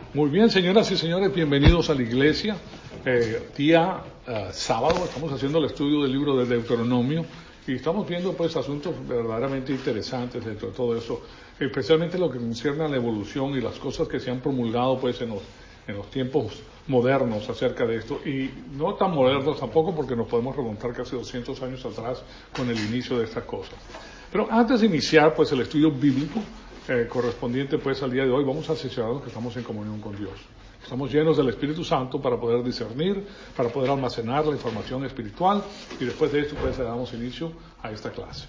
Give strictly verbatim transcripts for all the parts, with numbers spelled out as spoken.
Muy bien, señoras y señores, bienvenidos a la iglesia. Eh, día eh, sábado estamos haciendo el estudio del libro de Deuteronomio y estamos viendo pues asuntos verdaderamente interesantes dentro de todo eso, especialmente lo que concierne a la evolución y las cosas que se han promulgado pues en los, en los tiempos modernos acerca de esto, y no tan modernos tampoco porque nos podemos remontar casi doscientos años atrás con el inicio de estas cosas. Pero antes de iniciar pues el estudio bíblico eh, correspondiente pues al día de hoy, vamos a asegurarnos que estamos en comunión con Dios. Estamos llenos del Espíritu Santo para poder discernir, para poder almacenar la información espiritual, y después de esto pues le damos inicio a esta clase.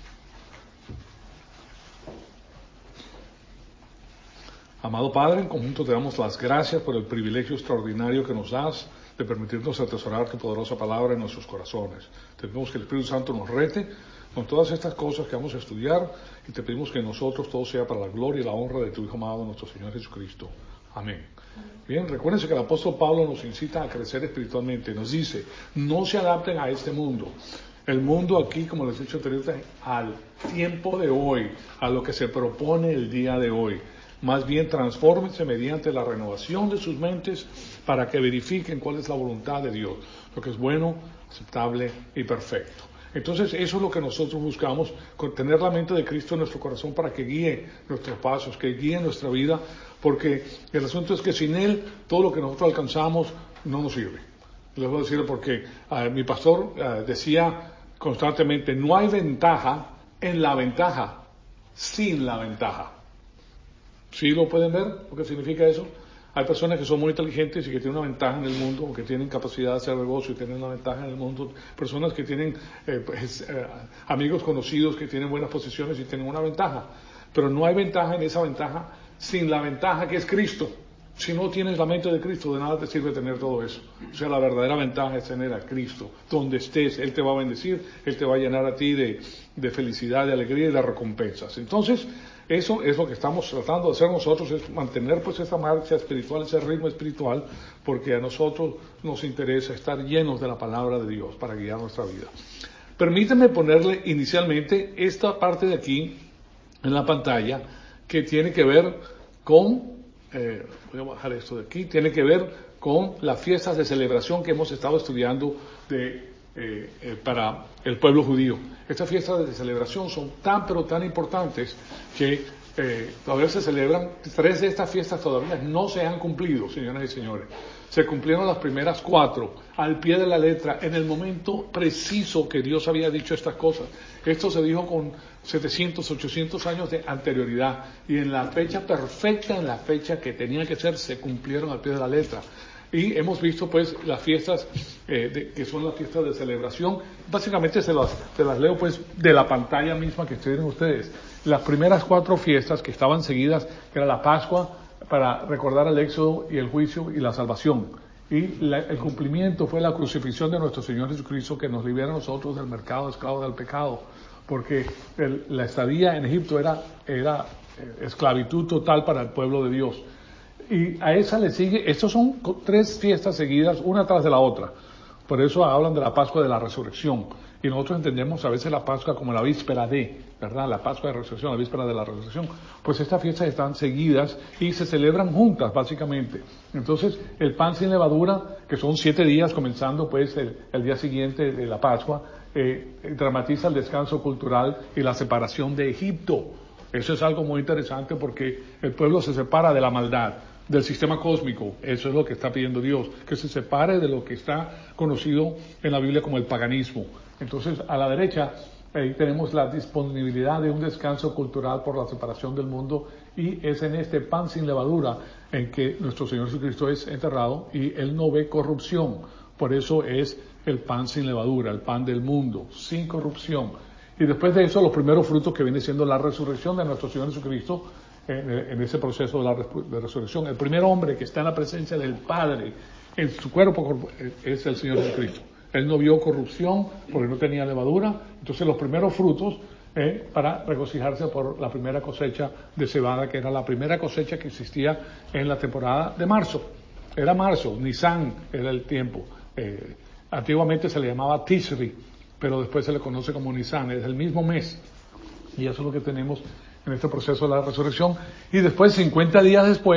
Amado Padre, en conjunto te damos las gracias por el privilegio extraordinario que nos das de permitirnos atesorar tu poderosa palabra en nuestros corazones. Te pedimos que el Espíritu Santo nos rete con todas estas cosas que vamos a estudiar, y te pedimos que en nosotros todo sea para la gloria y la honra de tu Hijo amado, nuestro Señor Jesucristo. Amén. Bien, recuérdense que el apóstol Pablo nos incita a crecer espiritualmente. Nos dice, no se adapten a este mundo. El mundo aquí, como les he dicho anteriormente, al tiempo de hoy, a lo que se propone el día de hoy. Más bien transfórmense mediante la renovación de sus mentes para que verifiquen cuál es la voluntad de Dios, lo que es bueno, aceptable y perfecto. Entonces eso es lo que nosotros buscamos, tener la mente de Cristo en nuestro corazón para que guíe nuestros pasos, que guíe nuestra vida, porque el asunto es que sin Él todo lo que nosotros alcanzamos no nos sirve. Les voy a decir porque uh, mi pastor uh, decía constantemente, no hay ventaja en la ventaja, sin la ventaja. ¿Sí lo pueden ver? ¿Lo que significa eso? Hay personas que son muy inteligentes y que tienen una ventaja en el mundo, o que tienen capacidad de hacer negocio y tienen una ventaja en el mundo. Personas que tienen eh, pues, eh, amigos conocidos que tienen buenas posiciones y tienen una ventaja. Pero no hay ventaja en esa ventaja sin la ventaja que es Cristo. Si no tienes la mente de Cristo, de nada te sirve tener todo eso. O sea, la verdadera ventaja es tener a Cristo. Donde estés, Él te va a bendecir, Él te va a llenar a ti de, de felicidad, de alegría y de recompensas. Entonces, eso es lo que estamos tratando de hacer nosotros, es mantener pues esa marcha espiritual, ese ritmo espiritual, porque a nosotros nos interesa estar llenos de la palabra de Dios para guiar nuestra vida. Permítanme ponerle inicialmente esta parte de aquí en la pantalla que tiene que ver con... Eh, voy a bajar esto de aquí, tiene que ver con las fiestas de celebración que hemos estado estudiando de, eh, eh, para el pueblo judío. Estas fiestas de celebración son tan pero tan importantes que eh, todavía se celebran. Tres de estas fiestas todavía no se han cumplido, señoras y señores. Se cumplieron las primeras cuatro al pie de la letra, en el momento preciso que Dios había dicho estas cosas. Esto se dijo con setecientos, ochocientos años de anterioridad, y en la fecha perfecta, en la fecha que tenía que ser, se cumplieron al pie de la letra. Y hemos visto pues las fiestas eh, de, que son las fiestas de celebración. Básicamente se las, se las leo pues de la pantalla misma que tienen ustedes. Las primeras cuatro fiestas que estaban seguidas, que era la Pascua, para recordar el éxodo y el juicio y la salvación. Y la, el cumplimiento fue la crucifixión de nuestro Señor Jesucristo, que nos libera a nosotros del mercado esclavo del pecado, porque el, la estadía en Egipto era, era eh, esclavitud total para el pueblo de Dios. Y a esa le sigue, estas son tres fiestas seguidas, una tras de la otra. Por eso hablan de la Pascua de la Resurrección. Y nosotros entendemos a veces la Pascua como la víspera de, ¿verdad? La Pascua de Resurrección, la víspera de la Resurrección. Pues estas fiestas están seguidas y se celebran juntas, básicamente. Entonces, el pan sin levadura, que son siete días, comenzando pues el, el día siguiente de la Pascua, eh, dramatiza el descanso cultural y la separación de Egipto. Eso es algo muy interesante porque el pueblo se separa de la maldad, del sistema cósmico. Eso es lo que está pidiendo Dios, que se separe de lo que está conocido en la Biblia como el paganismo. Entonces, a la derecha, ahí tenemos la disponibilidad de un descanso cultural por la separación del mundo, y es en este pan sin levadura en que nuestro Señor Jesucristo es enterrado y Él no ve corrupción. Por eso es el pan sin levadura, el pan del mundo, sin corrupción. Y después de eso, los primeros frutos, que viene siendo la resurrección de nuestro Señor Jesucristo, en, en ese proceso de la de resurrección. El primer hombre que está en la presencia del Padre, en su cuerpo, es el Señor Jesucristo. Él no vio corrupción porque no tenía levadura. Entonces los primeros frutos eh, para regocijarse por la primera cosecha de cebada, que era la primera cosecha que existía en la temporada de marzo. Era marzo, Nisan era el tiempo. Eh, antiguamente se le llamaba Tishri, pero después se le conoce como Nisan, es el mismo mes. Y eso es lo que tenemos en este proceso de la resurrección. Y después, cincuenta días después,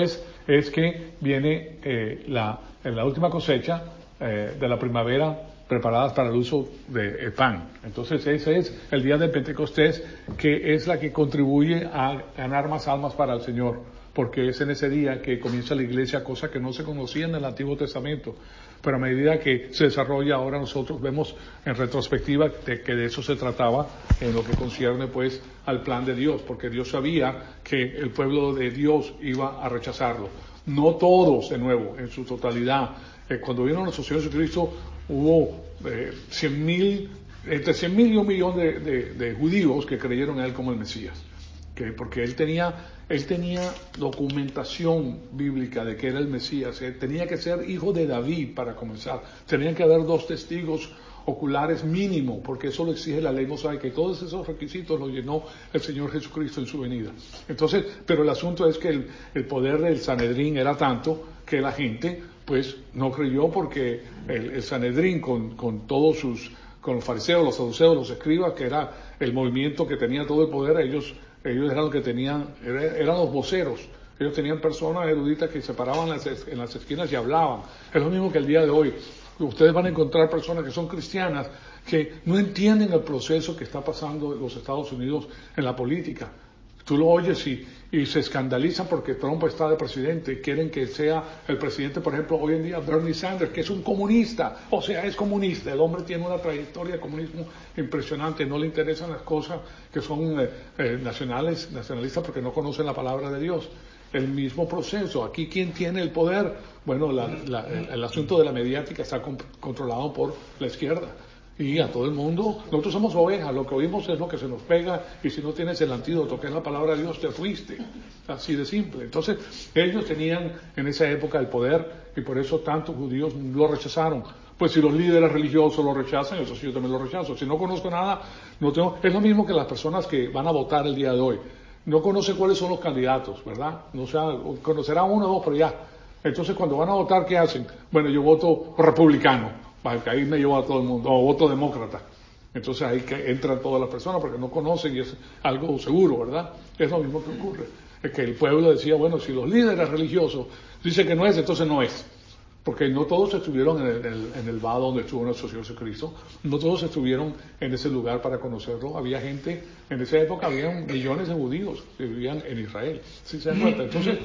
es que viene eh, la, la última cosecha eh, de la primavera, preparadas para el uso del pan. Entonces ese es el día de Pentecostés, que es la que contribuye a ganar más almas para el Señor, porque es en ese día que comienza la iglesia, cosa que no se conocía en el Antiguo Testamento, pero a medida que se desarrolla ahora nosotros vemos en retrospectiva de que de eso se trataba en lo que concierne pues al plan de Dios, porque Dios sabía que el pueblo de Dios iba a rechazarlo. No todos, de nuevo, en su totalidad. Eh, cuando vino nuestro Señor Jesucristo, hubo eh, cien mil, entre cien mil y un millón de, de, de judíos que creyeron en Él como el Mesías. Que porque él tenía, él tenía documentación bíblica de que era el Mesías. Él tenía que ser hijo de David para comenzar. Tenían que haber dos testigos oculares mínimo, porque eso lo exige la ley mosaica, y todos esos requisitos los llenó el Señor Jesucristo en su venida. Entonces, pero el asunto es que el, el poder del Sanedrín era tanto que la gente, pues, no creyó, porque el, el Sanedrín con, con todos sus, con los fariseos, los saduceos, los escribas, que era el movimiento que tenía todo el poder, ellos, ellos eran los que tenían, eran los voceros. Ellos tenían personas eruditas que se paraban en las, en las esquinas y hablaban. Es lo mismo que el día de hoy. Ustedes van a encontrar personas que son cristianas que no entienden el proceso que está pasando en los Estados Unidos en la política. Tú lo oyes y, y se escandalizan porque Trump está de presidente y quieren que sea el presidente, por ejemplo, hoy en día Bernie Sanders, que es un comunista, o sea, es comunista. El hombre tiene una trayectoria de comunismo impresionante, no le interesan las cosas que son eh, eh, nacionales, nacionalistas, porque no conocen la palabra de Dios. El mismo proceso. Aquí, ¿quién tiene el poder? Bueno, la, la, el, el asunto de la mediática está con, controlado por la izquierda. Y a todo el mundo, nosotros somos ovejas, lo que oímos es lo que se nos pega, y si no tienes el antídoto, que es la palabra de Dios, te fuiste. Así de simple. Entonces, ellos tenían en esa época el poder, y por eso tantos judíos lo rechazaron. Pues si los líderes religiosos lo rechazan, eso sí, yo también lo rechazo. Si no conozco nada, no tengo... Es lo mismo que las personas que van a votar el día de hoy. No conoce cuáles son los candidatos, ¿verdad? No sea, conocerá uno o dos, pero ya. Entonces, cuando van a votar, ¿qué hacen? Bueno, yo voto republicano, para que ahí me llevo a todo el mundo, o voto demócrata. Entonces ahí que entran todas las personas porque no conocen y es algo seguro, ¿verdad? Es lo mismo que ocurre. Es que el pueblo decía, bueno, si los líderes religiosos dicen que no es, entonces no es. Porque no todos estuvieron en el, en el, en el vado donde estuvo nuestro Señor Jesucristo, no todos estuvieron en ese lugar para conocerlo. Había gente, en esa época había millones de judíos que vivían en Israel, ¿sí se dan cuenta? Entonces,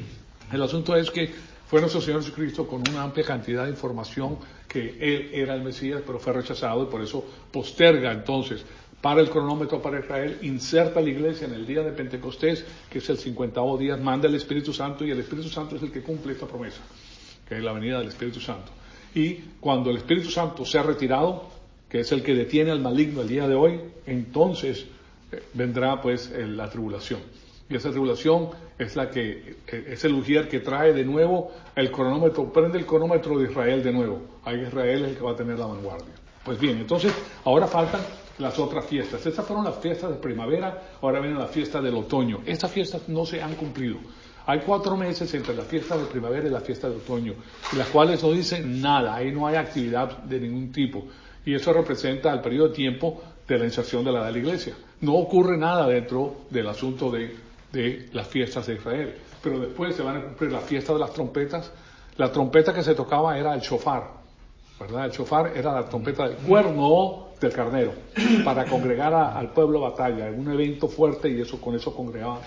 el asunto es que fue nuestro Señor Jesucristo con una amplia cantidad de información que Él era el Mesías, pero fue rechazado, y por eso posterga entonces, para el cronómetro para Israel, inserta la iglesia en el día de Pentecostés, que es el cincuentavo día, manda el Espíritu Santo, y el Espíritu Santo es el que cumple esta promesa, que es la venida del Espíritu Santo. Y cuando el Espíritu Santo se ha retirado, que es el que detiene al maligno el día de hoy, entonces eh, vendrá pues eh, la tribulación. Y esa tribulación es la que, eh, es el ujier que trae de nuevo el cronómetro, prende el cronómetro de Israel de nuevo. Ahí Israel es el que va a tener la vanguardia. Pues bien, entonces ahora faltan las otras fiestas. Estas fueron las fiestas de primavera, ahora vienen las fiestas del otoño. Estas fiestas no se han cumplido. Hay cuatro meses entre la fiesta de primavera y la fiesta de otoño, las cuales no dicen nada, ahí no hay actividad de ningún tipo. Y eso representa el periodo de tiempo de la inserción de la edad de la iglesia. No ocurre nada dentro del asunto de, de las fiestas de Israel. Pero después se van a cumplir la fiesta de las trompetas. La trompeta que se tocaba era el shofar, ¿verdad? El shofar era la trompeta del cuerno del carnero, para congregar a, al pueblo a batalla, en un evento fuerte, y eso con eso congregaban.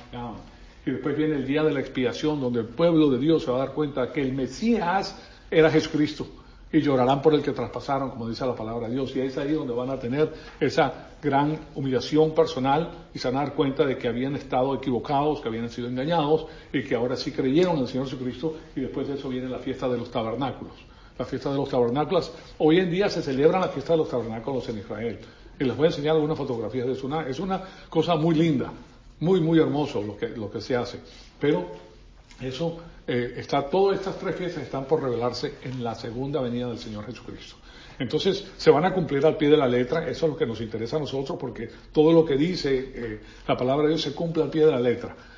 Y después viene el día de la expiación, donde el pueblo de Dios se va a dar cuenta que el Mesías era Jesucristo, y llorarán por el que traspasaron, como dice la palabra de Dios. Y es ahí donde van a tener esa gran humillación personal y se van a dar cuenta de que habían estado equivocados, que habían sido engañados, y que ahora sí creyeron en el Señor Jesucristo. Y después de eso viene la fiesta de los tabernáculos. La fiesta de los tabernáculos, hoy en día se celebra la fiesta de los tabernáculos en Israel. Y les voy a enseñar algunas fotografías de eso. Una, es una cosa muy linda. Muy, muy hermoso lo que, lo que se hace. Pero eso eh, está, todas estas tres fiestas están por revelarse en la segunda venida del Señor Jesucristo. Entonces, se van a cumplir al pie de la letra. Eso es lo que nos interesa a nosotros, porque todo lo que dice eh, la palabra de Dios se cumple al pie de la letra.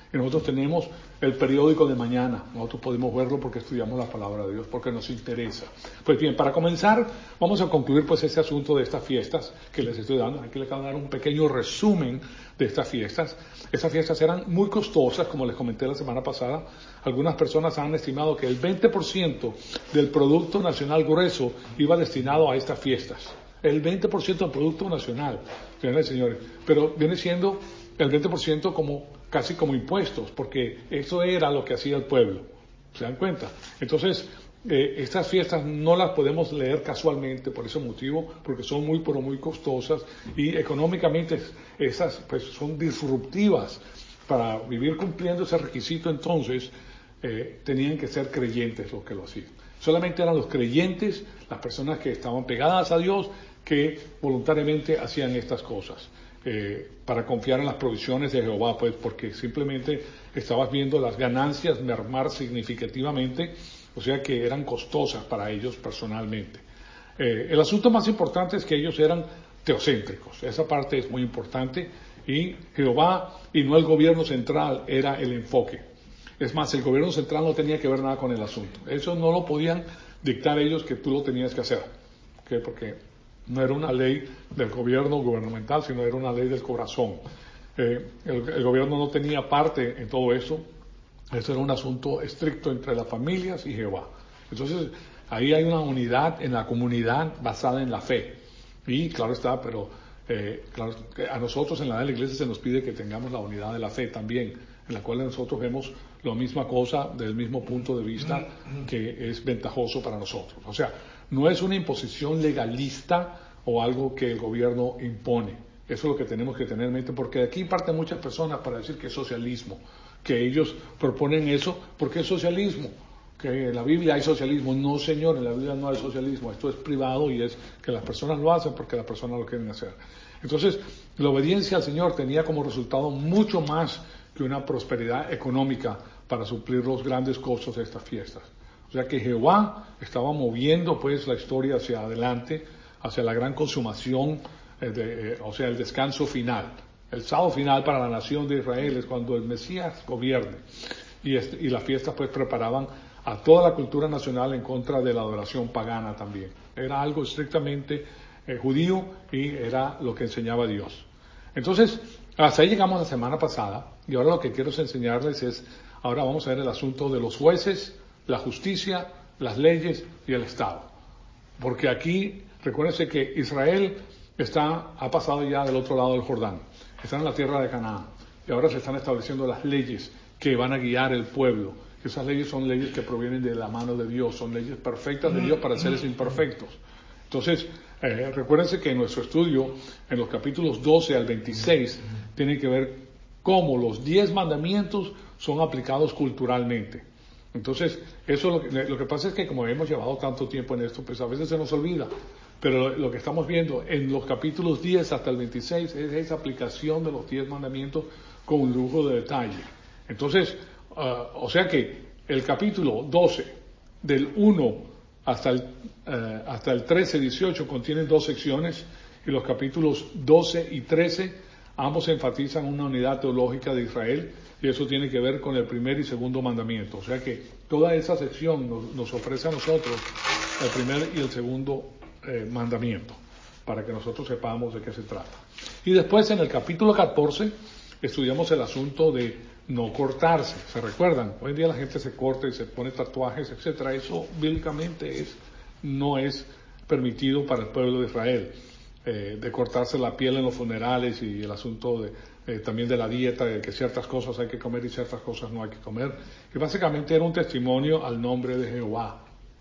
Y nosotros tenemos el periódico de mañana. Nosotros podemos verlo porque estudiamos la palabra de Dios, porque nos interesa. Pues bien, para comenzar, vamos a concluir pues ese asunto de estas fiestas que les estoy dando. Aquí les acabo de dar un pequeño resumen de estas fiestas. Estas fiestas eran muy costosas, como les comenté la semana pasada. Algunas personas han estimado que el veinte por ciento del Producto Nacional Grueso iba destinado a estas fiestas. El veinte por ciento del Producto Nacional, señores. Pero viene siendo el veinte por ciento como casi como impuestos, porque eso era lo que hacía el pueblo. ¿Se dan cuenta? Entonces, eh, estas fiestas no las podemos leer casualmente por ese motivo, porque son muy, pero muy costosas y económicamente esas pues, son disruptivas. Para vivir cumpliendo ese requisito, entonces, eh, tenían que ser creyentes los que lo hacían. Solamente eran los creyentes, las personas que estaban pegadas a Dios, que voluntariamente hacían estas cosas. Eh, para confiar en las provisiones de Jehová, pues porque simplemente estabas viendo las ganancias mermar significativamente, o sea que eran costosas para ellos personalmente. Eh, el asunto más importante es que ellos eran teocéntricos, esa parte es muy importante, y Jehová y no el gobierno central era el enfoque. Es más, el gobierno central no tenía que ver nada con el asunto, eso no lo podían dictar ellos que tú lo tenías que hacer, ¿okay? Porque no era una ley del gobierno gubernamental, sino era una ley del corazón. Eh, el, el gobierno no tenía parte en todo eso. Eso era un asunto estricto entre las familias y Jehová. Entonces, ahí hay una unidad en la comunidad basada en la fe. Y claro está, pero eh, claro, a nosotros en la de la iglesia se nos pide que tengamos la unidad de la fe también, en la cual nosotros vemos la misma cosa del mismo punto de vista que es ventajoso para nosotros. O sea, no es una imposición legalista o algo que el gobierno impone. Eso es lo que tenemos que tener en mente, porque de aquí parten muchas personas para decir que es socialismo, que ellos proponen eso porque es socialismo, que en la Biblia hay socialismo. No, señor, en la Biblia no hay socialismo, esto es privado y es que las personas lo hacen porque las personas lo quieren hacer. Entonces, la obediencia al Señor tenía como resultado mucho más que una prosperidad económica para suplir los grandes costos de estas fiestas. O sea que Jehová estaba moviendo pues la historia hacia adelante, hacia la gran consumación, eh, de, eh, o sea, el descanso final. El sábado final para la nación de Israel es cuando el Mesías gobierne. Y, este, y las fiestas pues preparaban a toda la cultura nacional en contra de la adoración pagana también. Era algo estrictamente eh, judío y era lo que enseñaba Dios. Entonces, hasta ahí llegamos la semana pasada y ahora lo que quiero enseñarles es, ahora vamos a ver el asunto de los jueces, la justicia, las leyes y el Estado. Porque aquí, recuérdense que Israel está, ha pasado ya del otro lado del Jordán, está en la tierra de Canaán y ahora se están estableciendo las leyes que van a guiar el pueblo. Esas leyes son leyes que provienen de la mano de Dios, son leyes perfectas de Dios para seres imperfectos. Entonces, eh, recuérdense que en nuestro estudio, en los capítulos doce al veintiséis, tiene que ver cómo los diez mandamientos son aplicados culturalmente. Entonces, eso lo que, lo que pasa es que como hemos llevado tanto tiempo en esto, pues a veces se nos olvida. Pero lo, lo que estamos viendo en los capítulos diez hasta el veintiséis es esa aplicación de los diez mandamientos con un lujo de detalle. Entonces, uh, o sea que el capítulo doce, del uno hasta el, uh, hasta el trece, dieciocho, contienen dos secciones, y los capítulos doce y trece, ambos enfatizan una unidad teológica de Israel, y eso tiene que ver con el primer y segundo mandamiento. O sea que toda esa sección nos, nos ofrece a nosotros el primer y el segundo eh, mandamiento, para que nosotros sepamos de qué se trata. Y después en el capítulo catorce estudiamos el asunto de no cortarse. ¿Se recuerdan? Hoy en día la gente se corta y se pone tatuajes, etcétera. Eso bíblicamente es, no es permitido para el pueblo de Israel. Eh, de cortarse la piel en los funerales y el asunto de, eh, también de la dieta, de que ciertas cosas hay que comer y ciertas cosas no hay que comer. Y básicamente era un testimonio al nombre de Jehová.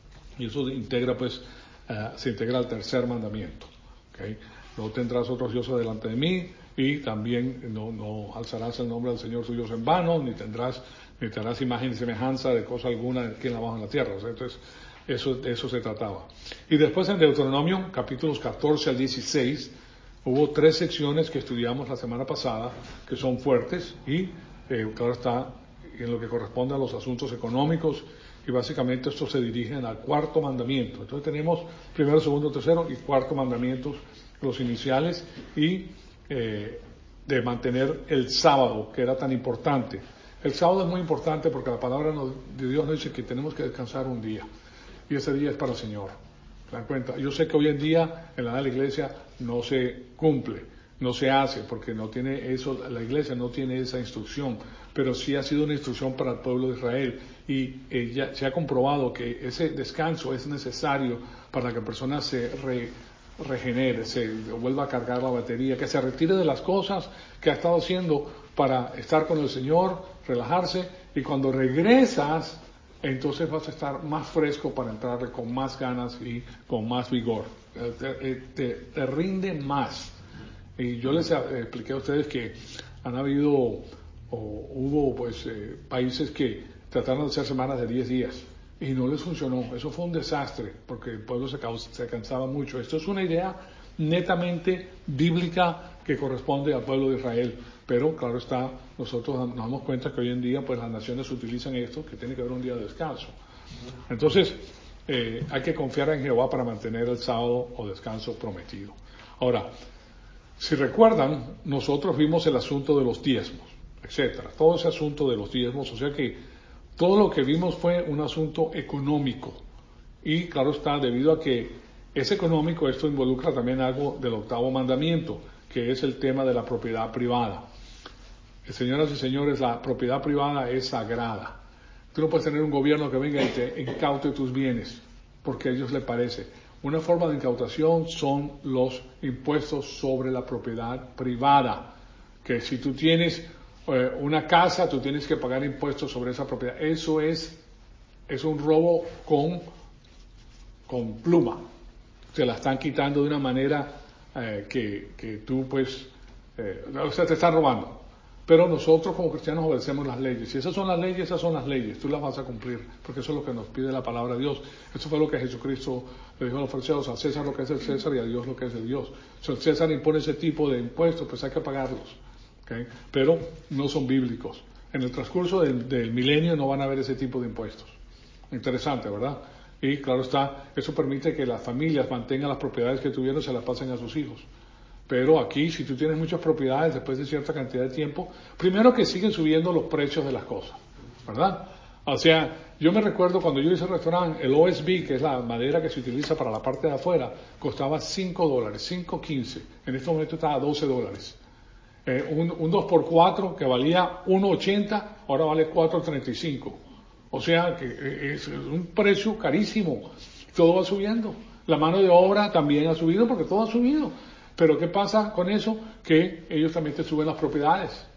Y eso integra, pues, uh, se integra al tercer mandamiento. ¿Okay? No tendrás otros dioses delante de mí, y también no, no alzarás el nombre del Señor tu Dios en vano, ni tendrás, ni te harás imagen y semejanza de cosa alguna aquí en la baja en la tierra. O sea, entonces, eso, de eso se trataba. Y después en Deuteronomio, capítulos catorce al dieciséis, hubo tres secciones que estudiamos la semana pasada, que son fuertes, y eh, claro está, en lo que corresponde a los asuntos económicos, y básicamente estos se dirigen al cuarto mandamiento. Entonces tenemos primero, segundo, tercero y cuarto mandamientos, los iniciales, y eh, de mantener el sábado, que era tan importante. El sábado es muy importante porque la palabra de Dios nos dice que tenemos que descansar un día. Y ese día es para el Señor. ¿Se dan cuenta? Yo sé que hoy en día en la edad de la iglesia no se cumple, no se hace, porque no tiene eso, la iglesia no tiene esa instrucción, pero sí ha sido una instrucción para el pueblo de Israel. Y eh, ya se ha comprobado que ese descanso es necesario para que la persona se re, regenere, se vuelva a cargar la batería, que se retire de las cosas que ha estado haciendo para estar con el Señor, relajarse, y cuando regresas, entonces vas a estar más fresco para entrarle con más ganas y con más vigor. Te, te, te rinde más. Y yo les expliqué a ustedes que han habido o hubo pues eh, países que trataron de hacer semanas de diez días y no les funcionó. Eso fue un desastre porque el pueblo se, se cansaba mucho. Esto es una idea netamente bíblica que corresponde al pueblo de Israel. Pero claro está, nosotros nos damos cuenta que hoy en día pues las naciones utilizan esto, que tiene que haber un día de descanso. Entonces, eh, hay que confiar en Jehová para mantener el sábado o descanso prometido. Ahora, si recuerdan, nosotros vimos el asunto de los diezmos, etcétera. Todo ese asunto de los diezmos, o sea que todo lo que vimos fue un asunto económico. Y claro está, debido a que es económico, esto involucra también algo del octavo mandamiento, que es el tema de la propiedad privada. Señoras y señores, la propiedad privada es sagrada. Tú no puedes tener un gobierno que venga y te incaute tus bienes, porque a ellos les parece. Una forma de incautación son los impuestos sobre la propiedad privada, que si tú tienes eh, una casa, tú tienes que pagar impuestos sobre esa propiedad. Eso es, es un robo con, con pluma. Te la están quitando de una manera eh, que, que tú pues, eh, o sea, te están robando. Pero nosotros como cristianos obedecemos las leyes. Si esas son las leyes, esas son las leyes. Tú las vas a cumplir, porque eso es lo que nos pide la palabra de Dios. Eso fue lo que Jesucristo le dijo a los fariseos: a César lo que es el César y a Dios lo que es el Dios. Si el César impone ese tipo de impuestos, pues hay que pagarlos. ¿Okay? Pero no son bíblicos. En el transcurso del, del milenio no van a haber ese tipo de impuestos. Interesante, ¿verdad? Y claro está, eso permite que las familias mantengan las propiedades que tuvieron y se las pasen a sus hijos. Pero aquí, si tú tienes muchas propiedades después de cierta cantidad de tiempo, primero que siguen subiendo los precios de las cosas, ¿verdad? O sea, yo me recuerdo cuando yo hice el restaurante, el O S B, que es la madera que se utiliza para la parte de afuera, costaba cinco dólares, cinco quince. En este momento está a doce dólares. Eh, un, un dos por cuatro que valía uno ochenta, ahora vale cuatro treinta y cinco. O sea, que es un precio carísimo. Todo va subiendo. La mano de obra también ha subido porque todo ha subido. Pero ¿qué pasa con eso? Que ellos también te suben las propiedades.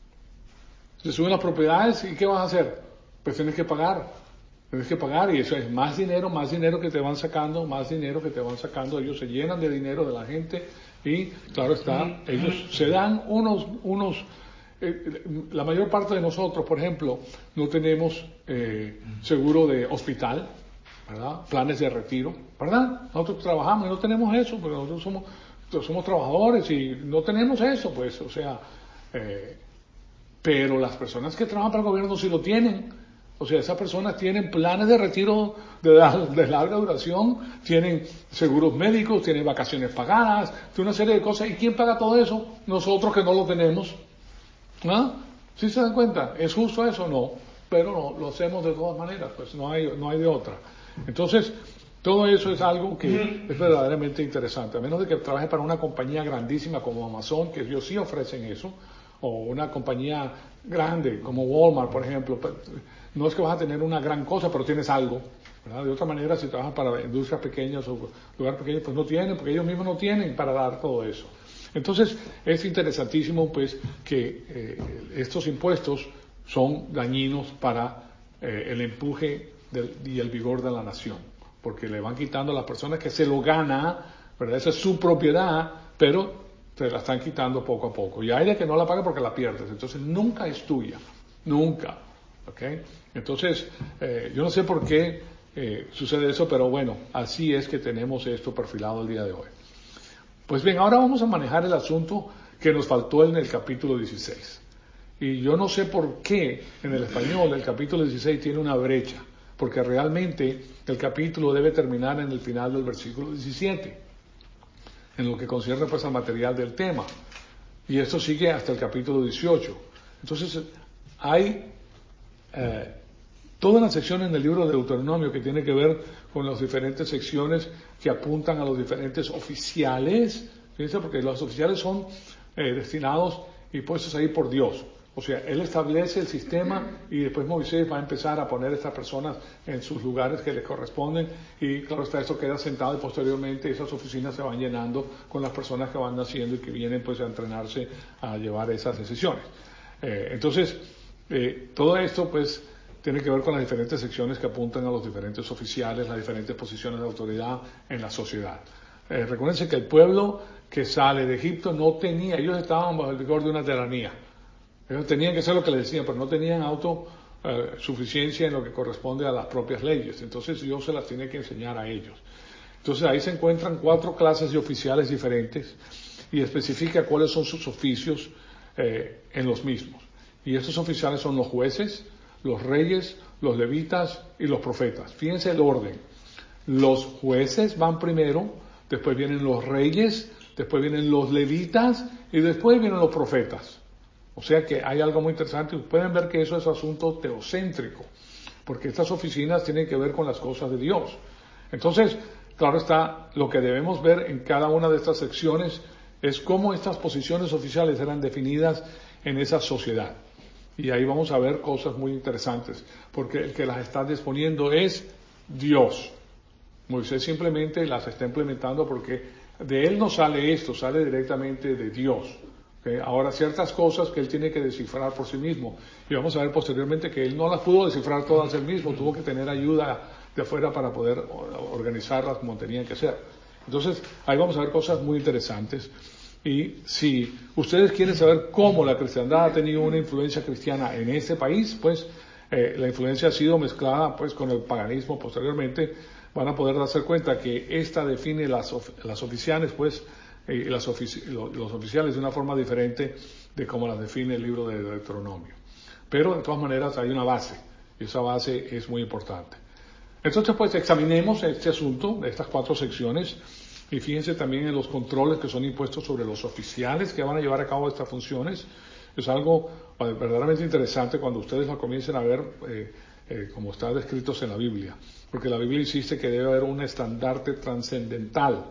Te suben las propiedades y ¿qué vas a hacer? Pues tienes que pagar. Tienes que pagar y eso es más dinero, más dinero que te van sacando, más dinero que te van sacando. Ellos se llenan de dinero de la gente y claro está, ellos se dan unos, unos, eh, la mayor parte de nosotros, por ejemplo, no tenemos eh, seguro de hospital, ¿verdad? Planes de retiro, ¿verdad? Nosotros trabajamos y no tenemos eso, pero nosotros somos... somos trabajadores y no tenemos eso, pues, o sea, eh, pero las personas que trabajan para el gobierno sí lo tienen. O sea, esas personas tienen planes de retiro de, de larga duración, tienen seguros médicos, tienen vacaciones pagadas, tienen una serie de cosas. ¿Y quién paga todo eso? Nosotros que no lo tenemos. ¿Ah? ¿Sí se dan cuenta? ¿Es justo eso? No, pero no, lo hacemos de todas maneras, pues no hay, no hay de otra. Entonces, todo eso es algo que es verdaderamente interesante, a menos de que trabaje para una compañía grandísima como Amazon, que ellos sí ofrecen eso, o una compañía grande como Walmart, por ejemplo. No es que vas a tener una gran cosa, pero tienes algo, ¿verdad? De otra manera, si trabajas para industrias pequeñas o lugares pequeños, pues no tienen, porque ellos mismos no tienen para dar todo eso. Entonces, es interesantísimo, pues, que eh, estos impuestos son dañinos para eh, el empuje del, y el vigor de la nación, porque le van quitando a las personas que se lo gana, ¿verdad? Esa es su propiedad, pero te la están quitando poco a poco. Y hay de que no la paga porque la pierdes. Entonces, nunca es tuya. Nunca. ¿Ok? Entonces, eh, yo no sé por qué eh, sucede eso, pero bueno, así es que tenemos esto perfilado el día de hoy. Pues bien, ahora vamos a manejar el asunto que nos faltó en el capítulo dieciséis. Y yo no sé por qué en el español el capítulo dieciséis tiene una brecha, porque realmente el capítulo debe terminar en el final del versículo diecisiete, en lo que concierne pues al material del tema. Y esto sigue hasta el capítulo dieciocho. Entonces, hay eh, toda una sección en el libro de Deuteronomio que tiene que ver con las diferentes secciones que apuntan a los diferentes oficiales. Fíjense, porque los oficiales son eh, destinados y puestos ahí por Dios. O sea, Él establece el sistema y después Moisés va a empezar a poner a estas personas en sus lugares que les corresponden y claro está, esto queda sentado y posteriormente esas oficinas se van llenando con las personas que van naciendo y que vienen pues a entrenarse a llevar esas decisiones. Eh, entonces, eh, todo esto pues tiene que ver con las diferentes secciones que apuntan a los diferentes oficiales, las diferentes posiciones de autoridad en la sociedad. Eh, recuérdense que el pueblo que sale de Egipto no tenía, ellos estaban bajo el vigor de una tiranía. Ellos tenían que hacer lo que les decían, pero no tenían autosuficiencia eh, en lo que corresponde a las propias leyes. Entonces Dios se las tiene que enseñar a ellos. Entonces ahí se encuentran cuatro clases de oficiales diferentes y especifica cuáles son sus oficios eh, en los mismos. Y estos oficiales son los jueces, los reyes, los levitas y los profetas. Fíjense el orden. Los jueces van primero, después vienen los reyes, después vienen los levitas y después vienen los profetas. O sea que hay algo muy interesante. Pueden ver que eso es asunto teocéntrico, porque estas oficinas tienen que ver con las cosas de Dios. Entonces, claro está, lo que debemos ver en cada una de estas secciones es cómo estas posiciones oficiales eran definidas en esa sociedad. Y ahí vamos a ver cosas muy interesantes, porque el que las está disponiendo es Dios. Moisés simplemente las está implementando porque de él no sale esto, sale directamente de Dios. ¿Okay? Ahora, ciertas cosas que él tiene que descifrar por sí mismo. Y vamos a ver posteriormente que él no las pudo descifrar todas él mismo, tuvo que tener ayuda de afuera para poder organizarlas como tenían que ser. Entonces, ahí vamos a ver cosas muy interesantes. Y si ustedes quieren saber cómo la cristiandad ha tenido una influencia cristiana en este país, pues eh, la influencia ha sido mezclada pues con el paganismo posteriormente, van a poder darse cuenta que esta define las, of las oficiales, pues, eh, las ofici los, los oficiales de una forma diferente de cómo las define el libro de Deuteronomio. Pero de todas maneras hay una base, y esa base es muy importante. Entonces, pues, examinemos este asunto de estas cuatro secciones. Y fíjense también en los controles que son impuestos sobre los oficiales que van a llevar a cabo estas funciones. Es algo verdaderamente interesante cuando ustedes lo comiencen a ver eh, eh, como está descritos en la Biblia. Porque la Biblia insiste que debe haber un estandarte trascendental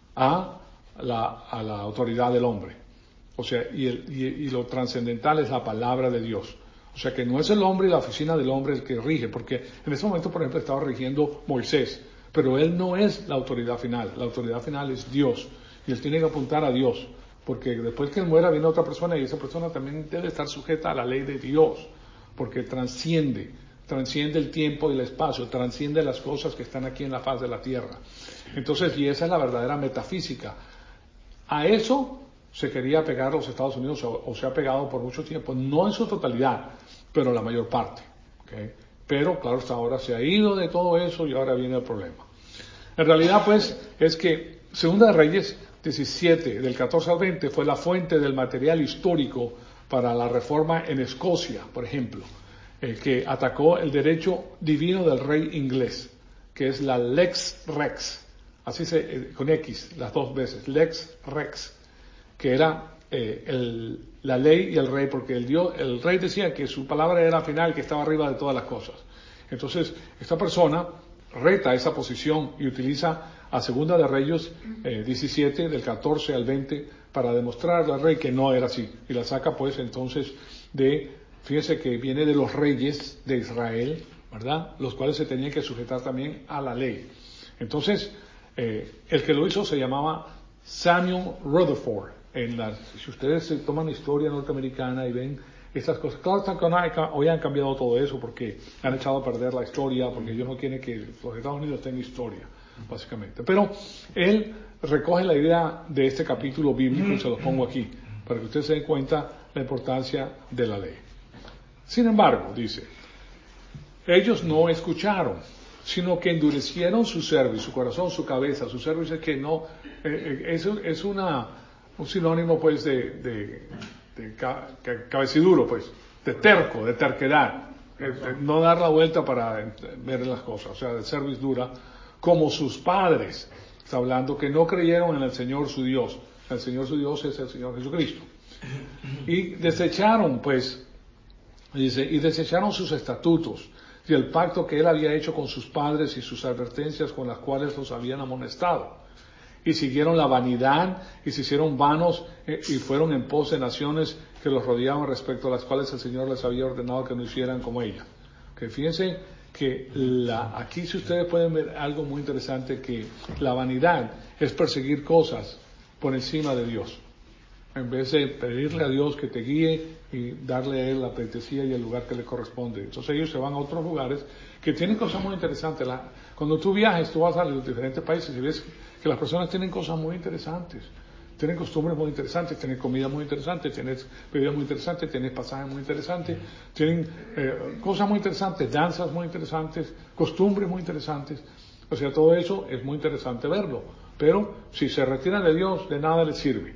a la, a la autoridad del hombre. O sea, y, el, y, y lo trascendental es la palabra de Dios. O sea, que no es el hombre y la oficina del hombre el que rige. Porque en este momento, por ejemplo, estaba rigiendo Moisés. Pero él no es la autoridad final, la autoridad final es Dios, y él tiene que apuntar a Dios, porque después que él muera viene otra persona y esa persona también debe estar sujeta a la ley de Dios, porque transciende, transciende el tiempo y el espacio, transciende las cosas que están aquí en la faz de la tierra. Entonces, y esa es la verdadera metafísica. A eso se quería pegar los Estados Unidos, o, o se ha pegado por mucho tiempo, no en su totalidad, pero la mayor parte, ¿okay? Pero, claro, hasta ahora se ha ido de todo eso y ahora viene el problema. En realidad, pues, es que Segunda de Reyes diecisiete, del catorce al veinte, fue la fuente del material histórico para la reforma en Escocia, por ejemplo, el que atacó el derecho divino del rey inglés, que es la Lex Rex, así se, con X, las dos veces, Lex Rex, que era eh, el, la ley y el rey, porque el, Dios, el rey decía que su palabra era final, que estaba arriba de todas las cosas. Entonces, esta persona reta esa posición y utiliza a Segunda de Reyes eh, diecisiete, del catorce al veinte, para demostrarle al rey que no era así. Y la saca pues entonces de, fíjense que viene de los reyes de Israel, ¿verdad? Los cuales se tenían que sujetar también a la ley. Entonces, eh, el que lo hizo se llamaba Samuel Rutherford. En la, si ustedes toman la historia norteamericana y ven estas cosas, claro que hoy han cambiado todo eso porque han echado a perder la historia, porque ellos no quieren que los Estados Unidos tengan historia, básicamente. Pero él recoge la idea de este capítulo bíblico y se lo pongo aquí, para que ustedes se den cuenta la importancia de la ley. Sin embargo, dice, ellos no escucharon, sino que endurecieron su cerviz, su corazón, su cabeza. Su cerviz es que no, eh, es, es una, un sinónimo pues de, de, de ca, cabeciduro, pues, de terco, de terquedad, eh, no dar la vuelta para ver las cosas, o sea, de cerviz dura, como sus padres. Está hablando que no creyeron en el Señor su Dios. El Señor su Dios es el Señor Jesucristo. Y desecharon, pues, Dice, y desecharon sus estatutos y el pacto que él había hecho con sus padres y sus advertencias con las cuales los habían amonestado. Y siguieron la vanidad y se hicieron vanos eh, y fueron en pos de naciones que los rodeaban, respecto a las cuales el Señor les había ordenado que no hicieran como ella. Que fíjense que la, aquí si ustedes pueden ver algo muy interesante, que la vanidad es perseguir cosas por encima de Dios, en vez de pedirle a Dios que te guíe y darle a Él la pleitesía y el lugar que le corresponde. Entonces ellos se van a otros lugares que tienen cosas muy interesantes. La, cuando tú viajes, tú vas a los diferentes países y ves que las personas tienen cosas muy interesantes, tienen costumbres muy interesantes, tienen comida muy interesante, tienen bebidas muy interesantes, tienen pasajes muy interesantes, tienen eh, cosas muy interesantes, danzas muy interesantes, costumbres muy interesantes. O sea, todo eso es muy interesante verlo, pero si se retiran de Dios, de nada les sirve.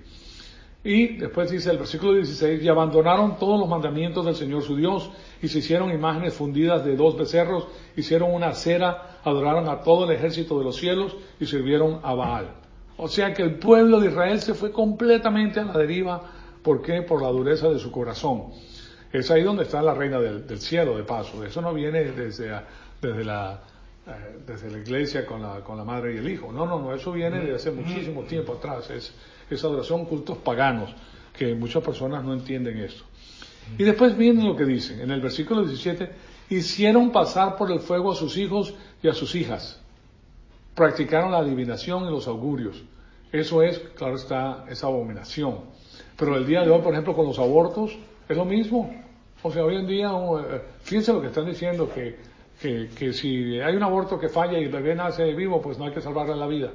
Y después dice el versículo dieciséis, y abandonaron todos los mandamientos del Señor su Dios, y se hicieron imágenes fundidas de dos becerros, hicieron una cera, adoraron a todo el ejército de los cielos, y sirvieron a Baal. O sea que el pueblo de Israel se fue completamente a la deriva. ¿Por qué? Por la dureza de su corazón. Es ahí donde está la reina del, del cielo, de paso. Eso no viene desde, desde la... Eh, desde la iglesia con la, con la madre y el hijo. No, no, no, eso viene de hace muchísimo tiempo atrás. Es, es adoración, cultos paganos, que muchas personas no entienden esto. Y después miren lo que dicen, en el versículo diecisiete, hicieron pasar por el fuego a sus hijos y a sus hijas. Practicaron la adivinación y los augurios. Eso es, claro está, esa abominación. Pero el día de hoy, por ejemplo, con los abortos, es lo mismo. O sea, hoy en día, fíjense lo que están diciendo, que Que, que si hay un aborto que falla y el bebé nace vivo, pues no hay que salvarle la vida.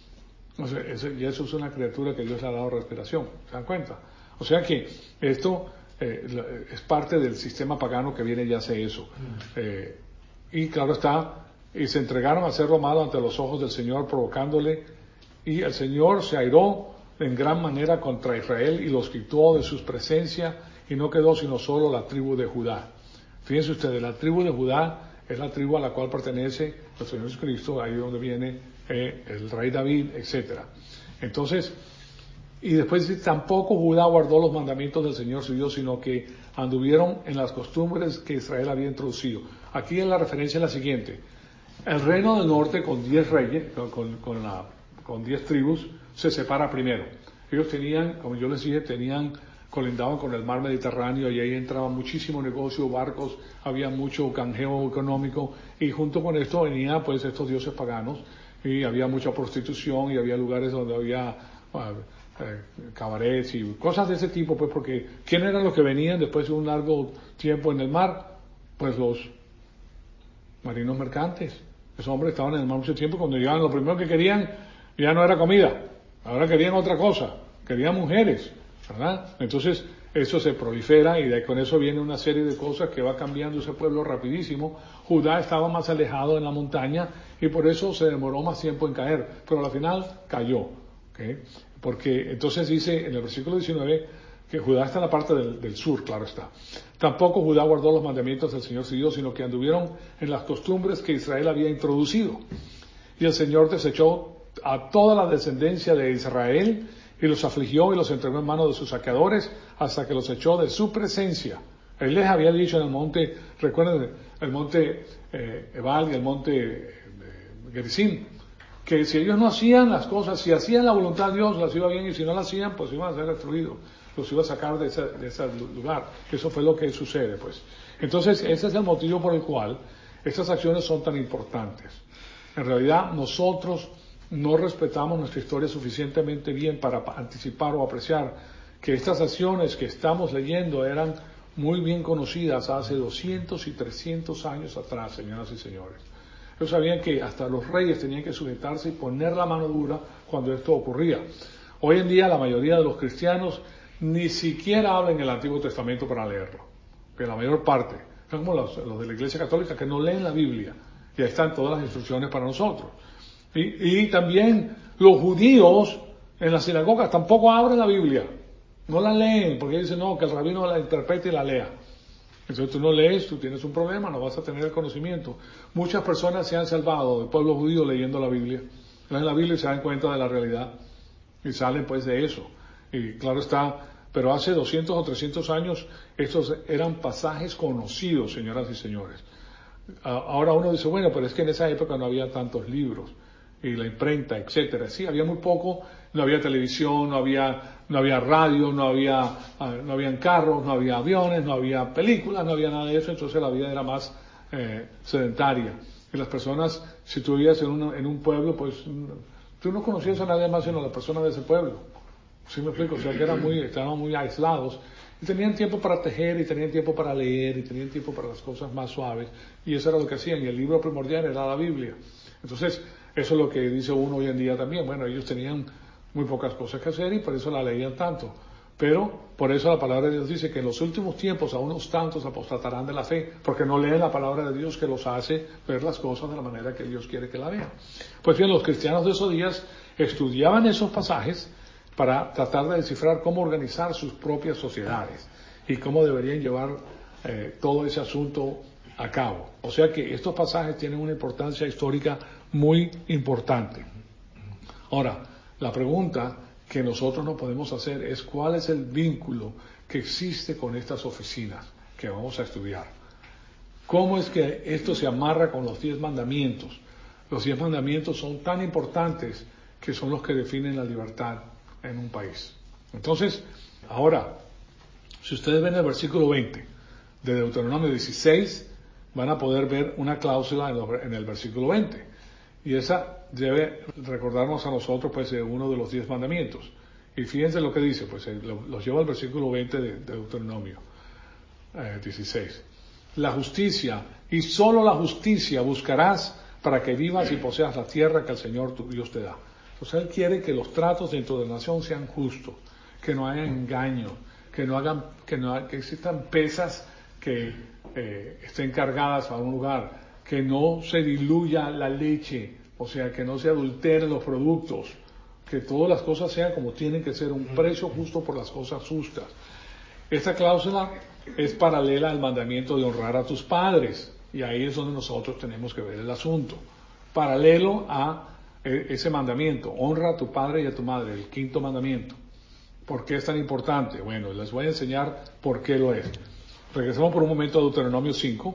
O sea, eso, y eso es una criatura que Dios le ha dado respiración, ¿se dan cuenta? O sea que esto eh, es parte del sistema pagano que viene y hace eso. Eh, y claro está, y se entregaron a hacer lo malo ante los ojos del Señor, provocándole, y el Señor se airó en gran manera contra Israel y los quitó de su presencia, y no quedó sino solo la tribu de Judá. Fíjense ustedes, la tribu de Judá es la tribu a la cual pertenece el Señor Jesucristo, ahí donde viene eh, el rey David, etcétera. Entonces, y después dice, tampoco Judá guardó los mandamientos del Señor su Dios, sino que anduvieron en las costumbres que Israel había introducido. Aquí en la referencia es la siguiente: el reino del norte con diez reyes, con, con, con, la, con diez tribus, se separa primero. Ellos tenían, como yo les dije, tenían colindaban con el mar Mediterráneo y ahí entraba muchísimo negocio, barcos, había mucho canjeo económico, y junto con esto venían pues estos dioses paganos, y había mucha prostitución y había lugares donde había uh, eh, cabarets y cosas de ese tipo, pues porque ¿quién eran los que venían después de un largo tiempo en el mar? Pues los marinos mercantes. Esos hombres estaban en el mar mucho tiempo, cuando llegaban lo primero que querían ya no era comida, ahora querían otra cosa, querían mujeres, ¿verdad? Entonces eso se prolifera y de, con eso viene una serie de cosas que va cambiando ese pueblo rapidísimo. Judá estaba más alejado en la montaña y por eso se demoró más tiempo en caer, pero al final cayó, ¿okay? Porque entonces dice en el versículo diecinueve que Judá está en la parte del, del sur, claro está. Tampoco Judá guardó los mandamientos del Señor su Dios, sino que anduvieron en las costumbres que Israel había introducido. Y el Señor desechó a toda la descendencia de Israel y los afligió y los entregó en manos de sus saqueadores hasta que los echó de su presencia. Él les había dicho en el monte, recuerden, el monte eh, Ebal y el monte eh, Gerizim, que si ellos no hacían las cosas, si hacían la voluntad de Dios, las iba bien, y si no las hacían, pues iban a ser destruidos, los iba a sacar de ese, de ese lugar. Eso fue lo que sucede, pues. Entonces, ese es el motivo por el cual estas acciones son tan importantes. En realidad, nosotros no respetamos nuestra historia suficientemente bien para anticipar o apreciar que estas acciones que estamos leyendo eran muy bien conocidas hace doscientos y trescientos años atrás, señoras y señores. Ellos sabían que hasta los reyes tenían que sujetarse y poner la mano dura cuando esto ocurría. Hoy en día la mayoría de los cristianos ni siquiera hablan el Antiguo Testamento para leerlo, que la mayor parte, son como los, los de la Iglesia Católica que no leen la Biblia, y ahí están todas las instrucciones para nosotros. Y, y también los judíos en las sinagogas tampoco abren la Biblia, no la leen, porque dicen no, que el rabino la interprete y la lea. Entonces tú no lees, tú tienes un problema, no vas a tener el conocimiento. Muchas personas se han salvado del pueblo judío leyendo la Biblia. Leen la Biblia y se dan cuenta de la realidad y salen pues de eso. Y claro está, pero hace doscientos o trescientos años estos eran pasajes conocidos, señoras y señores. Ahora uno dice, bueno, pero es que en esa época no había tantos libros y la imprenta, etcétera. Sí, había muy poco, no había televisión, no había, no había radio, no había, no habían carros, no había aviones, no había películas, no había nada de eso, entonces la vida era más eh, sedentaria. Y las personas, si tú vivías en, una, en un pueblo, pues tú no conocías a nadie más sino a las personas de ese pueblo. ¿Sí me explico? O sea que eran muy, estaban muy aislados. Y tenían tiempo para tejer, y tenían tiempo para leer, y tenían tiempo para las cosas más suaves. Y eso era lo que hacían. Y el libro primordial era la Biblia. Entonces, eso es lo que dice uno hoy en día también. Bueno, ellos tenían muy pocas cosas que hacer y por eso la leían tanto. Pero, por eso la palabra de Dios dice que en los últimos tiempos a unos tantos apostatarán de la fe, porque no leen la palabra de Dios que los hace ver las cosas de la manera que Dios quiere que la vean. Pues bien, los cristianos de esos días estudiaban esos pasajes para tratar de descifrar cómo organizar sus propias sociedades y cómo deberían llevar eh, todo ese asunto a cabo. O sea que estos pasajes tienen una importancia histórica muy importante. Ahora, la pregunta que nosotros nos podemos hacer es cuál es el vínculo que existe con estas oficinas que vamos a estudiar. ¿Cómo es que esto se amarra con los diez mandamientos? Los diez mandamientos son tan importantes que son los que definen la libertad en un país. Entonces, ahora, si ustedes ven el versículo veinte de Deuteronomio dieciséis, van a poder ver una cláusula en el versículo veinte. Y esa debe recordarnos a nosotros, pues, de uno de los diez mandamientos. Y fíjense lo que dice, pues, los lleva al versículo veinte de, de Deuteronomio eh, dieciséis. La justicia, y solo la justicia buscarás para que vivas y poseas la tierra que el Señor tu Dios te da. Entonces Él quiere que los tratos dentro de la nación sean justos, que no haya engaño, que no hagan, que no que existan pesas que eh, estén cargadas a un lugar, que no se diluya la leche, o sea, que no se adulteren los productos, que todas las cosas sean como tienen que ser, un precio justo por las cosas justas. Esta cláusula es paralela al mandamiento de honrar a tus padres, y ahí es donde nosotros tenemos que ver el asunto. Paralelo a ese mandamiento, honra a tu padre y a tu madre, el quinto mandamiento. ¿Por qué es tan importante? Bueno, les voy a enseñar por qué lo es. Regresamos por un momento a Deuteronomio cinco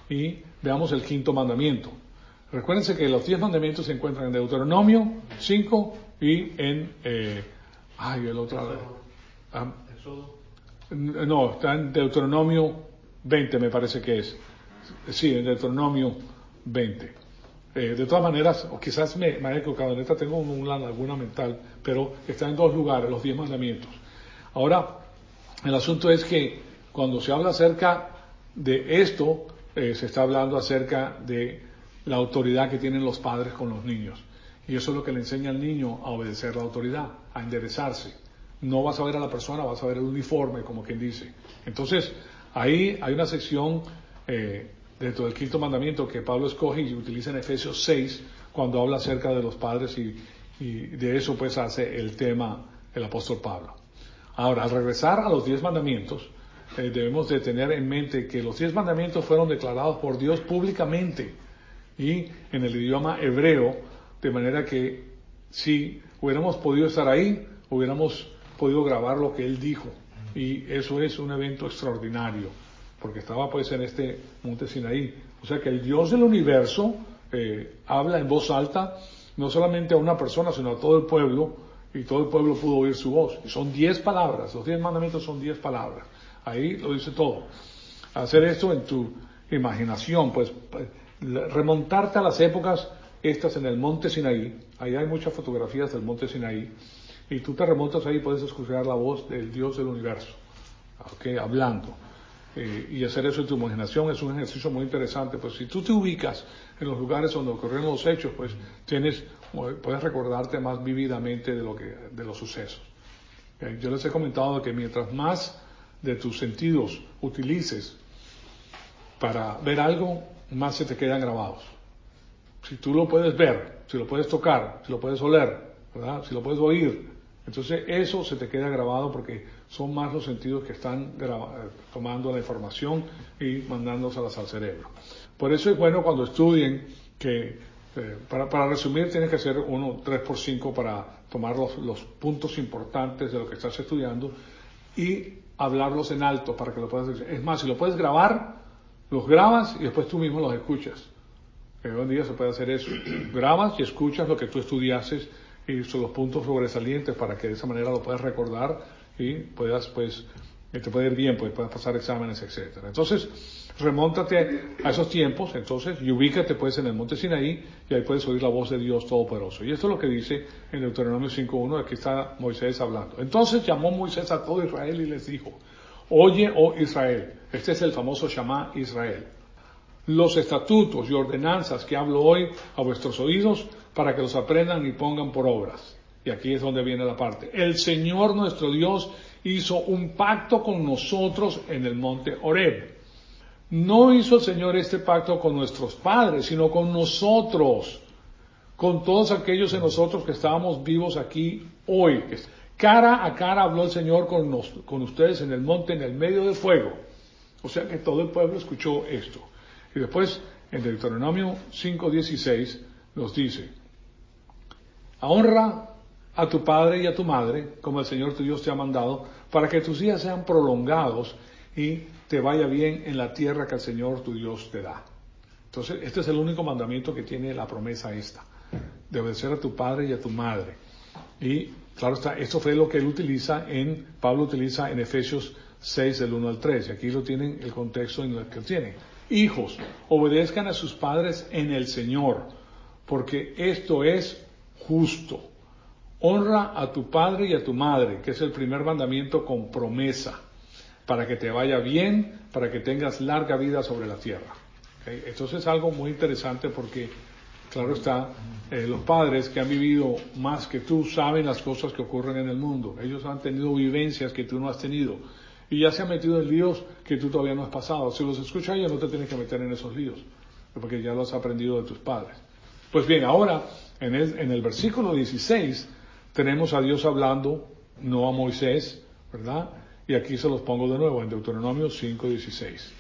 y veamos el quinto mandamiento. Recuérdense que los diez mandamientos se encuentran en Deuteronomio cinco y en... Eh, ay, el otro... Ah, no, está en Deuteronomio veinte, me parece que es. Sí, en Deuteronomio veinte. Eh, de todas maneras, o quizás me, me haya equivocado, en esta tengo una laguna mental, pero está en dos lugares, los diez mandamientos. Ahora, el asunto es que cuando se habla acerca de esto, eh, se está hablando acerca de la autoridad que tienen los padres con los niños. Y eso es lo que le enseña al niño a obedecer la autoridad, a enderezarse. No vas a ver a la persona, vas a ver el uniforme, como quien dice. Entonces, ahí hay una sección eh, dentro del quinto mandamiento que Pablo escoge y utiliza en Efesios seis, cuando habla acerca de los padres y, y de eso pues hace el tema el apóstol Pablo. Ahora, al regresar a los diez mandamientos, eh, debemos de tener en mente que los diez mandamientos fueron declarados por Dios públicamente y en el idioma hebreo, de manera que si hubiéramos podido estar ahí, hubiéramos podido grabar lo que él dijo, y eso es un evento extraordinario, porque estaba pues en este monte Sinaí. O sea que el Dios del universo eh, habla en voz alta, no solamente a una persona, sino a todo el pueblo, y todo el pueblo pudo oír su voz. Y son diez palabras, los diez mandamientos son diez palabras. Ahí lo dice todo. Hacer esto en tu imaginación, pues remontarte a las épocas estas en el monte Sinaí. Ahí hay muchas fotografías del monte Sinaí. Y tú te remontas ahí y puedes escuchar la voz del Dios del universo, ¿okay? Hablando. Eh, y hacer eso en tu imaginación es un ejercicio muy interesante. Pues si tú te ubicas en los lugares donde ocurrieron los hechos, pues tienes, puedes recordarte más vívidamente de lo que, de los sucesos. Eh, yo les he comentado que mientras más de tus sentidos utilices para ver algo, más se te quedan grabados. Si tú lo puedes ver, si lo puedes tocar, si lo puedes oler, ¿verdad? Si lo puedes oír, entonces eso se te queda grabado porque son más los sentidos que están graba- tomando la información y mandándoselas al cerebro. Por eso es bueno cuando estudien que, eh, para, para resumir, tienes que hacer uno tres por cinco para tomar los, los puntos importantes de lo que estás estudiando y hablarlos en alto para que lo puedas decir. Es más, si lo puedes grabar, los grabas y después tú mismo los escuchas. Que hoy en día se puede hacer eso. Grabas y escuchas lo que tú estudiases y son los puntos sobresalientes para que de esa manera lo puedas recordar y puedas, pues, que te puede ir bien, pues puedas pasar exámenes, etcétera. Entonces, remóntate a esos tiempos, entonces, y ubícate pues en el monte Sinaí, y ahí puedes oír la voz de Dios Todopoderoso. Y esto es lo que dice en Deuteronomio cinco uno, aquí está Moisés hablando. Entonces llamó Moisés a todo Israel y les dijo, oye, oh Israel, este es el famoso Shama Israel, los estatutos y ordenanzas que hablo hoy a vuestros oídos, para que los aprendan y pongan por obras. Y aquí es donde viene la parte. El Señor nuestro Dios hizo un pacto con nosotros en el monte Horeb. No hizo el Señor este pacto con nuestros padres, sino con nosotros, con todos aquellos de nosotros que estábamos vivos aquí hoy. Cara a cara habló el Señor con, nos, con ustedes en el monte, en el medio del fuego. O sea que todo el pueblo escuchó esto. Y después, en Deuteronomio cinco dieciséis, nos dice, honra a tu padre y a tu madre, como el Señor tu Dios te ha mandado, para que tus días sean prolongados y te vaya bien en la tierra que el Señor tu Dios te da. Entonces, este es el único mandamiento que tiene la promesa esta, de obedecer a tu padre y a tu madre. Y, claro está, esto fue lo que él utiliza en, Pablo utiliza en Efesios seis, del uno al tres, y aquí lo tienen, el contexto en el que lo tienen. Hijos, obedezcan a sus padres en el Señor, porque esto es justo. Honra a tu padre y a tu madre, que es el primer mandamiento con promesa, para que te vaya bien, para que tengas larga vida sobre la tierra. ¿Okay? Entonces es algo muy interesante porque, claro está, eh, los padres que han vivido más que tú saben las cosas que ocurren en el mundo. Ellos han tenido vivencias que tú no has tenido y ya se han metido en líos que tú todavía no has pasado. Si los escuchas ellos no te tienes que meter en esos líos, porque ya los has aprendido de tus padres. Pues bien, ahora en el, en el versículo dieciséis tenemos a Dios hablando, no a Moisés, ¿verdad? Y aquí se los pongo de nuevo en Deuteronomio cinco dieciséis.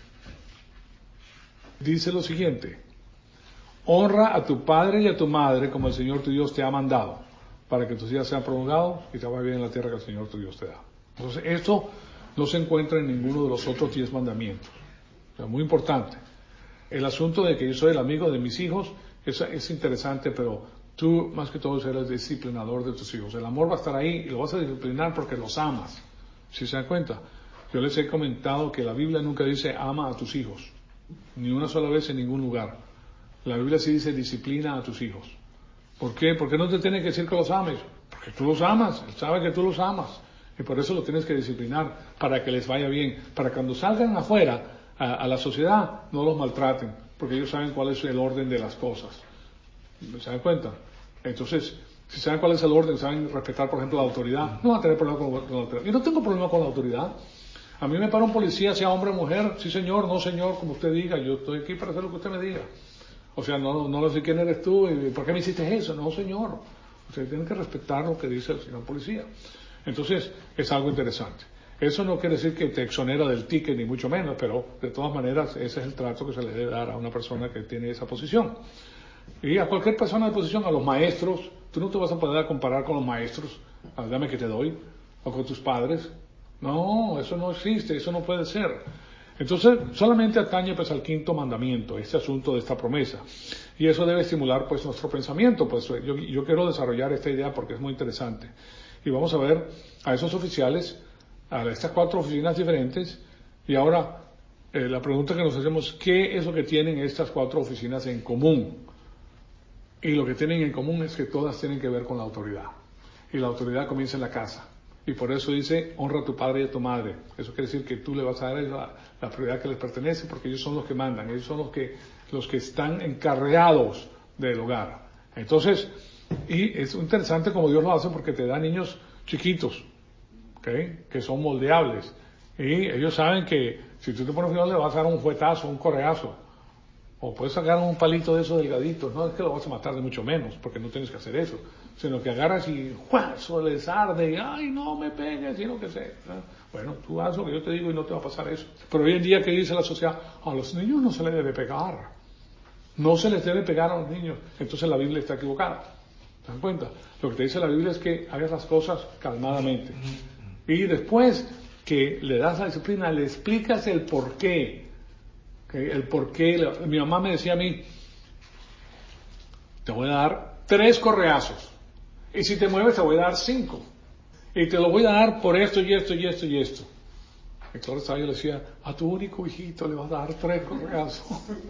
Dice lo siguiente, honra a tu padre y a tu madre como el Señor tu Dios te ha mandado, para que tus días sean prolongados y te vaya bien en la tierra que el Señor tu Dios te da. Entonces esto no se encuentra en ninguno de los otros diez mandamientos. O sea, muy importante. El asunto de que yo soy el amigo de mis hijos es, es interesante, pero tú más que todo eres disciplinador de tus hijos. El amor va a estar ahí y lo vas a disciplinar porque los amas. ¿Sí se dan cuenta? Yo les he comentado que la Biblia nunca dice ama a tus hijos, ni una sola vez en ningún lugar. La Biblia sí dice disciplina a tus hijos. ¿Por qué? Porque no te tiene que decir que los ames, porque tú los amas, él sabe que tú los amas. Y por eso lo tienes que disciplinar, para que les vaya bien, para que cuando salgan afuera a, a la sociedad no los maltraten, porque ellos saben cuál es el orden de las cosas. ¿Se dan cuenta? Entonces, si saben cuál es el orden, saben respetar, por ejemplo, la autoridad, no van a tener problema con, con la autoridad. Yo no tengo problema con la autoridad. A mí me para un policía, sea hombre o mujer, sí señor, no señor, como usted diga, yo estoy aquí para hacer lo que usted me diga. O sea, no, no lo sé quién eres tú y por qué me hiciste eso, no señor. Ustedes tienen que respetar lo que dice el señor policía. Entonces, es algo interesante. Eso no quiere decir que te exonera del ticket, ni mucho menos, pero de todas maneras, ese es el trato que se le debe dar a una persona que tiene esa posición. Y a cualquier persona de posición, a los maestros, tú no te vas a poder comparar con los maestros, dame que te doy, o con tus padres. No, eso no existe, eso no puede ser. Entonces, solamente atañe pues al quinto mandamiento, este asunto de esta promesa. Y eso debe estimular pues nuestro pensamiento. Pues yo, yo quiero desarrollar esta idea porque es muy interesante. Y vamos a ver a esos oficiales, a estas cuatro oficinas diferentes, y ahora eh, la pregunta que nos hacemos, ¿qué es lo que tienen estas cuatro oficinas en común? Y lo que tienen en común es que todas tienen que ver con la autoridad. Y la autoridad comienza en la casa. Y por eso dice, honra a tu padre y a tu madre. Eso quiere decir que tú le vas a dar la, la prioridad que les pertenece, porque ellos son los que mandan, ellos son los que, los que están encarregados del hogar. Entonces, y es interesante como Dios lo hace porque te da niños chiquitos, ¿okay? Que son moldeables. Y ellos saben que si tú te pones cuidado le vas a dar un fuetazo, un correazo. O puedes sacar un palito de esos delgaditos, no es que lo vas a matar de mucho menos, porque no tienes que hacer eso, sino que agarras y ¡juá! Eso les arde y ¡ay, no me pegues! Sino que sé. ¿No? Bueno, tú haz lo que yo te digo y no te va a pasar eso. Pero hoy en día, ¿qué dice la sociedad? A los niños no se les debe pegar. No se les debe pegar a los niños. Entonces la Biblia está equivocada. ¿Se dan cuenta? Lo que te dice la Biblia es que hagas las cosas calmadamente. Y después que le das la disciplina, le explicas el por qué. ¿Okay? El por qué. Mi mamá me decía a mí, te voy a dar tres correazos. Y si te mueves te voy a dar cinco. Y te lo voy a dar por esto y esto y esto y esto. Y claro, yo le decía, a tu único hijito le vas a dar tres correazos.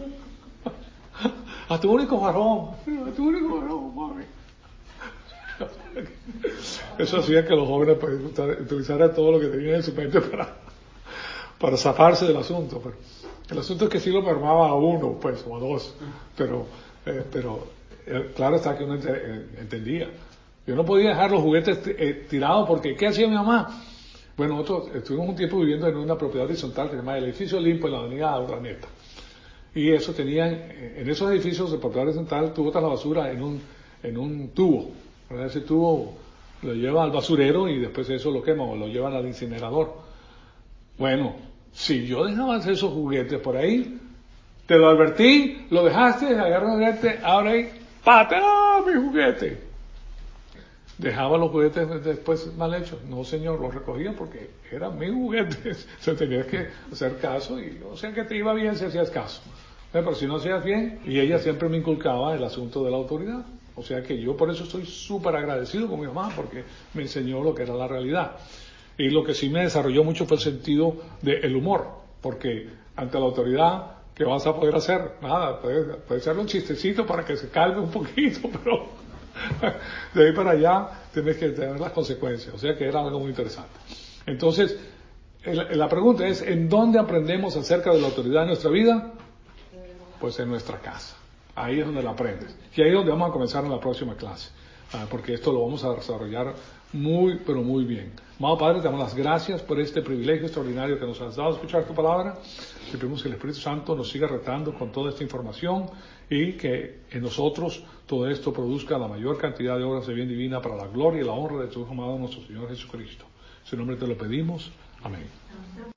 A tu único varón. A tu único varón, mami. Eso hacía que los jóvenes pues, utilizaran todo lo que tenían en su mente para, para zafarse del asunto. Pero el asunto es que sí lo armaba a uno, pues, o a dos. Pero, eh, pero eh, claro está que uno ent- eh, entendía. Yo no podía dejar los juguetes eh, tirados porque, ¿qué hacía mi mamá? Bueno, nosotros estuvimos un tiempo viviendo en una propiedad horizontal que se llama el Edificio Olimpo en la avenida Urdaneta. Y eso tenían, en esos edificios de propiedad horizontal, tú botas la basura en un, en un tubo. ¿Verdad? Ese tubo lo lleva al basurero y después eso lo quema o lo llevan al incinerador. Bueno, si yo dejaba esos juguetes por ahí, te lo advertí, lo dejaste, agarra el juguete, ahora ahí, ¡patea mi juguete! Dejaba los juguetes después mal hechos. No, señor, los recogía porque eran mis juguetes. O sea, tenías que hacer caso y, o sea, que te iba bien si hacías caso. Pero si no hacías bien, y ella siempre me inculcaba el asunto de la autoridad. O sea que yo por eso estoy súper agradecido con mi mamá, porque me enseñó lo que era la realidad. Y lo que sí me desarrolló mucho fue el sentido del humor, porque ante la autoridad, ¿qué vas a poder hacer? Nada, puedes, puedes hacerle un chistecito para que se calme un poquito, pero de ahí para allá tienes que tener las consecuencias. O sea que era algo muy interesante. Entonces, el, la pregunta es, ¿en dónde aprendemos acerca de la autoridad en nuestra vida? Pues en nuestra casa. Ahí es donde la aprendes. Y ahí es donde vamos a comenzar en la próxima clase. Ah, porque esto lo vamos a desarrollar muy, pero muy bien. Amado Padre, te damos las gracias por este privilegio extraordinario que nos has dado de escuchar tu palabra. Te pedimos que el Espíritu Santo nos siga retando con toda esta información y que en nosotros todo esto produzca la mayor cantidad de obras de bien divina para la gloria y la honra de tu Hijo amado, nuestro Señor Jesucristo. En su nombre te lo pedimos. Amén.